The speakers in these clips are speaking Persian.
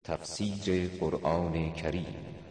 تفسیر قرآن کریم.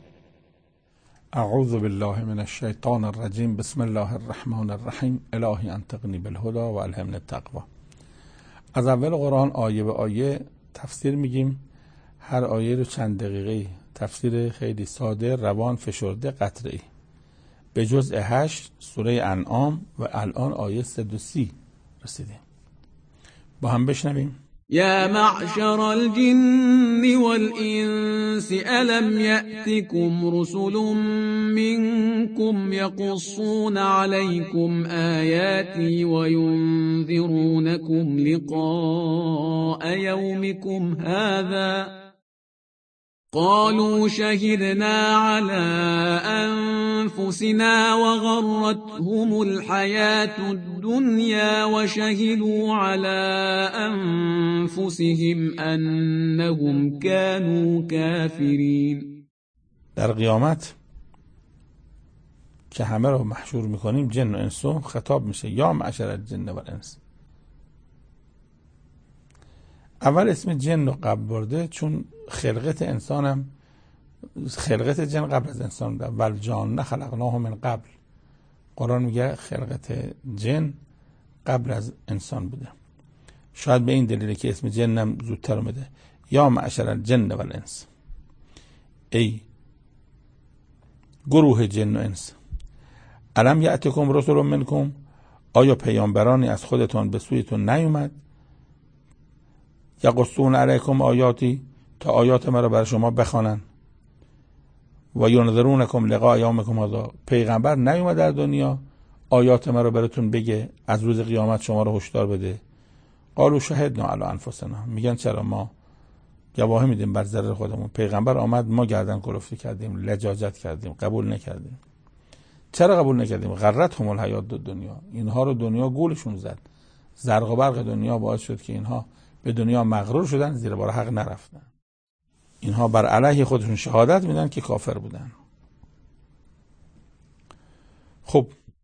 اعوذ بالله من الشیطان الرجیم. بسم الله الرحمن الرحیم. الهی انطقنی بالهدی و الهمنی التقوی. از اول قرآن آیه به آیه تفسیر میگیم. هر آیه رو چند دقیقه تفسیر خیلی ساده، روان، فشرده، قطره‌ای. به جزء 8 سوره انعام و الان آیه 130 رسیدیم. با هم بشنویم. يا معشر الجن والإنس ألم يأتكم رسل منكم يقصون عليكم آياتي وينذرونكم لقاء يومكم هذا قالوا شهدنا على أنفسنا وغرتهم الحياة الدنيا وشهدوا على أنفسهم أنهم كانوا كافرين. در قیامت که همه رو محشور میکنیم، جن و انسو خطاب میشه یا معشر الجن و الانس. اول اسم جن رو قبل برده چون خلقت انسانم، خلقت جن قبل از انسان بوده. والجان خلقناه من قبل. قرآن میگه خلقت جن قبل از انسان بوده. شاید به این دلیله که اسم جنم زودتر اومده. یا معشر الجن و الانس، ای گروه جن و انس. الم یأتکم رسل منکم، آیا پیامبرانی از خودتان به سویتون نیومد؟ یقصون علیکم آیاتی، تا آیات مرا بر شما بخوانن. و ینذرونکم لقاء یومکم هذا، پیغمبر نیومد در دنیا آیات مرا براتون بگه، از روز قیامت شما رو هشدار بده. قالوا شهدنا علی انفسنا، میگن چرا ما گواهی میدیم بر ضرر خودمون. پیغمبر آمد ما گردن کلفتی کردیم، لجاجت کردیم، قبول نکردیم. چرا قبول نکردیم؟ غرتهم الحیات دنیا، اینها رو دنیا گولشون زد. زرق و برق دنیا باعث شد که اینها به دنیا مغرور شدن، زیر بار حق نرفتن. اینها بر علیه خودشون شهادت میدن که کافر بودن. خب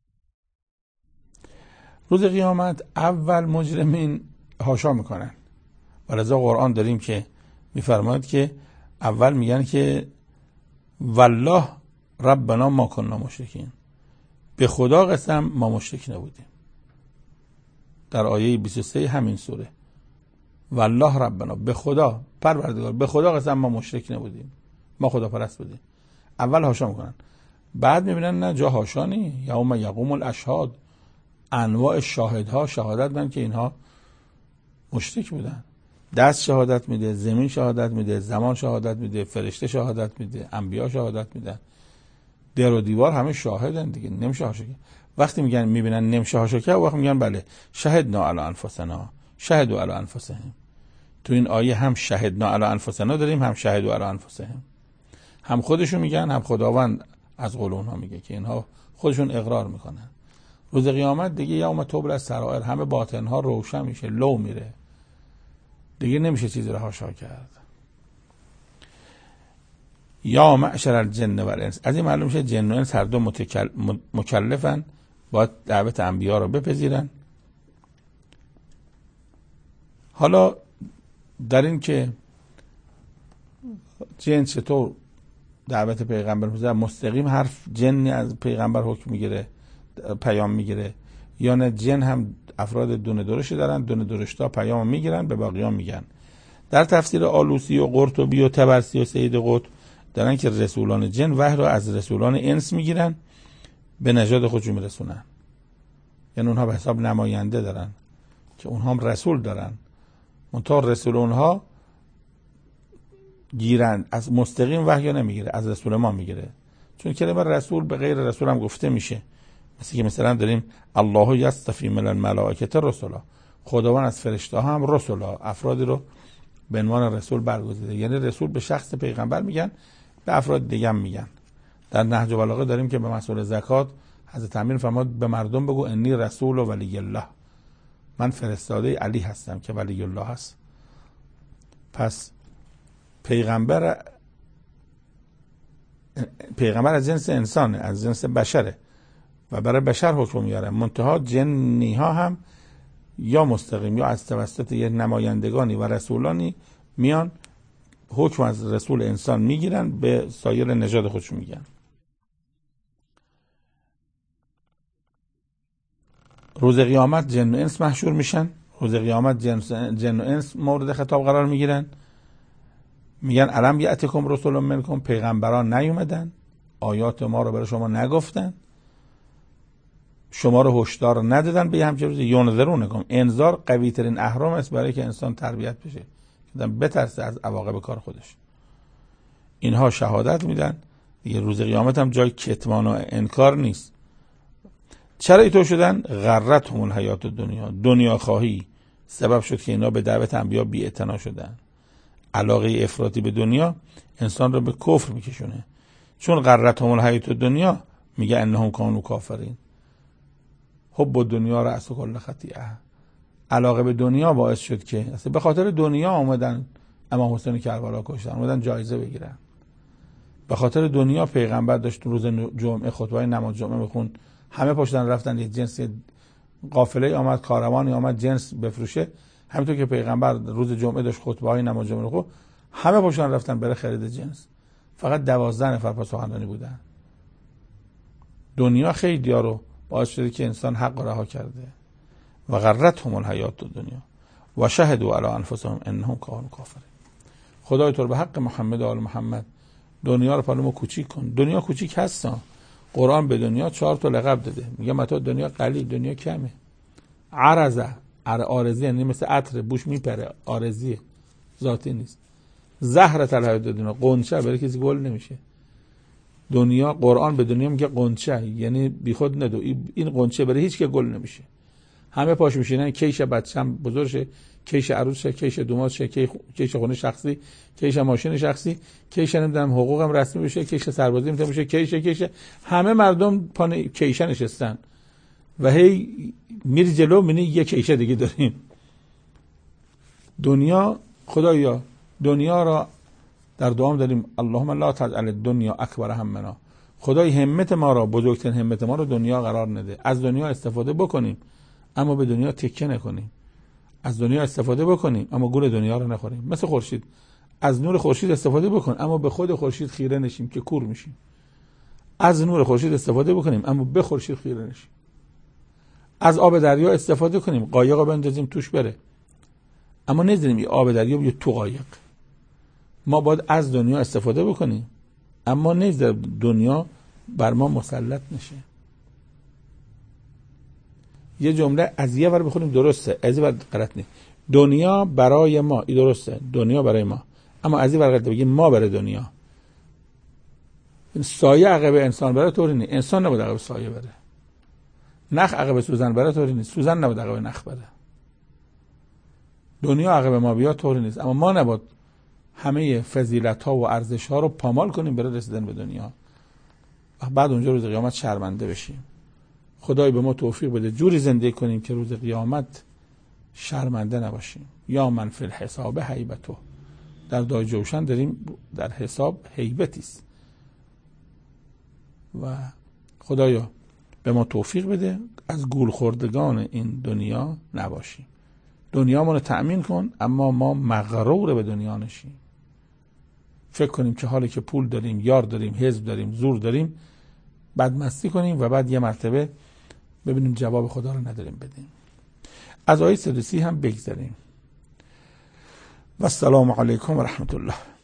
روز قیامت اول مجرمین حاشا میکنن. و لذا قرآن داریم که میفرماید که اول میگن که والله ربنا ما کننا مشرکین، به خدا قسم ما مشرک نبودیم. در آیه 23 همین سوره، والله ربنا، به خدا پروردگار، به خدا قسم ما مشرک نبودیم، ما خدا پرست بودیم. اول حاشا میکنن، بعد میبینن نه، جا حاشا نی. یوم یقوم الاشهاد، انواع شاهدها شهادت میدن که اینها مشرک بودن. دست شهادت میده، زمین شهادت میده، زمان شهادت میده، فرشته شهادت میده، انبیا شهادت میدن، در و دیوار همه شاهدن دیگه، نمیشه حاشا کرد. وقتی میگن میبینن نمیشه حاشا کرد، وقتی میگن بله شهدنا علی انفسنا شهدوا علی انفسهم. تو این آیه هم شهدنا علی انفسنا داریم، هم شهدوا علی انفسهم. هم خودشون میگن، هم خداوند از قول اونها میگه که اینها خودشون اقرار میکنن. روز قیامت دیگه یوم تبلی السرائر، همه باطنها روشن میشه، لو میره، دیگه نمیشه چیزی رو حاشا کرد. یا معشر الجن و الانس، از این معلوم میشه جن و انس هر دو مکلفن، باید دعوت انبیا رو بپذیرن. حالا در این که جن چطور دعوت پیغمبر میزنه، مستقیم حرف جنی از پیغمبر حکم میگیره، پیام میگیره، یا نه جن هم افراد دونه درشتی دارن، دونه درشتا پیام میگیرن به باقیان میگن. در تفسیر آلوسی و قرطبی و طبرسی و سید قطب دارن که رسولان جن وحی رو از رسولان انس میگیرن، به نژاد خودشون میرسونن. یعنی اونها به حساب نماینده دارن که اونها هم رسول دارن، منتها رسول اونها گیرند، از مستقیم وحی نمیگیره، از رسول ما میگیره. چون کلمه رسول به غیر رسول هم گفته میشه. مثل که مثلا داریم الله یصطفی من الملائکه رسلا، خداوند از فرشته ها هم رسلا، افرادی رو به عنوان رسول برگزیده. یعنی رسول به شخص پیغمبر میگن، به افراد دیگه هم میگن. در نهج البلاغه داریم که به مسئله زکات حضرت امیر فرمود به مردم بگو انی رسول و ولی الله، من فرستاده علی هستم که ولی الله هست. پس پیغمبر از جنس انسانه، از جنس بشره و برای بشر حکم میاره. منتها جنی ها هم یا مستقیم یا از توسط یه نمایندگانی و رسولانی میان حکم از رسول انسان میگیرن، به سایر نژاد خودشون میگن. روز قیامت جن و انس محشور میشن. روز قیامت جن و انس مورد خطاب قرار میگیرن. میگن الم یأتکم رسول منکم، پیغمبران نیومدن، آیات ما رو برای شما نگفتن، شما رو هشدار ندادن به همچین روزی. ینذرونکم، انذار قوی ترین اهرم است برای که انسان تربیت بشه، که بترسه از عواقب کار خودش. اینها شهادت میدن دیگه. روز قیامت هم جای کتمان و انکار نیست. چرا اینطور شدن؟ غرتهم الحیات الدنیا، دنیا خواهی سبب شد که اینا به دعوت انبیا بی‌اعتنا شدن. علاقه افراطی به دنیا انسان رو به کفر میکشونه. چون غرتهم الحیات الدنیا میگه انهم کانوا کافرین. حب الدنیا رأس کل خطیئه. علاقه به دنیا باعث شد که اصلا به خاطر دنیا اومدن امام حسین کربلا کشتن، اومدن جایزه بگیرن. به خاطر دنیا پیغمبر داشت روز جمعه خطبه نماز جمعه میخوند، همه پشتن رفتن یه جنس قافله آمد، کاروانی آمد جنس بفروشه. همینطور که پیغمبر روز جمعه داشت خطبه های نماز جمعه رو، همه پشتن رفتن برای خرید جنس. فقط 12 نفر پس سخنرانی بودن. دنیا خیلی رو باعث شده که انسان حق رها کرده. و غرتهم الحیات الدنیا و شهدوا علی انفسهم انهم کانوا کافرین. خدای تو رو به حق محمد و آل محمد دنیا رو پلو ما کوچیک کن. دنیا کوچیک هست. قرآن به دنیا 4 تا لقب داده. میگه متاع دنیا قلیل، دنیا کمه. عرضه، عارضی یعنی مثل عطر بوش میپره، عارضیه، ذاتی نیست. زهرة الحیات دنیا، قنچه، برای کسی گل نمیشه. دنیا، قرآن به دنیا میگه قنچه، یعنی بیخود ندو، این قنچه برای هیچ که گل نمیشه. همه پاش میشینن کیش بچه‌م بزرگ شه، کیش عروس شه، کیش دومات شه، کیش خونه شخصی، کیش ماشین شخصی، کیش نمیدونم حقوقم رسمی بشه، کیش سربازی میتونه بشه، کیش همه مردم پا کیش نشستن و هی میری جلو میبینی یک کیش دیگه داریم. دنیا، خدایا دنیا را در دعام داریم اللهم لا تجعل الدنیا اکبر همنا. خدای همت ما را، بزرگترین همت ما را دنیا قرار نده. از دنیا استفاده بکنیم اما به دنیا تکیه نکنیم. از دنیا استفاده بکنیم اما گول دنیا رو نخوریم. مثل خورشید، از نور خورشید استفاده بکن اما به خود خورشید خیره نشیم که کور میشیم. از نور خورشید استفاده بکنیم اما به خورشید خیره نشیم. از آب دریا استفاده کنیم، قایق رو بندازیم توش بره، اما نذاریم این آب دریا بیاد تو قایق. ما باید از دنیا استفاده بکنیم اما نذار دنیا بر ما مسلط نشه. یه جمله از یه ور بخونیم درسته، از یه ور غلط نیست. دنیا برای ما، این درسته، دنیا برای ما، اما از یه ور غلط بگیم ما برای دنیا. سایه عقب انسان بره طوری نیست، انسان نباید عقب سایه بره. نخ عقب سوزن بره طوری نیست، سوزن نباید عقب نخ بره. دنیا عقب ما بیاد طوری نیست، اما ما نباید همه فضیلت ها و ارزش ها رو پامال کنیم برای رسیدن به دنیا و بعد اونجا روز قیامت شرمنده بشیم. خدای به ما توفیق بده جوری زندگی کنیم که روز قیامت شرمنده نباشیم. یا من فی الحساب هیبتو، در دعای جوشن داریم در حساب هیبتی است و خدایا به ما توفیق بده از گول خوردگان این دنیا نباشیم. دنیا ما رو تأمین کن اما ما مغرور به دنیا نشیم. فکر کنیم که حالی که پول داریم، یار داریم، حزب داریم، زور داریم، بدمستی کنیم و بعد یه مرتبه ببینیم جواب خدا رو نداریم بدیم. از آیه 30 هم بگذاریم. و السلام علیکم و رحمت الله.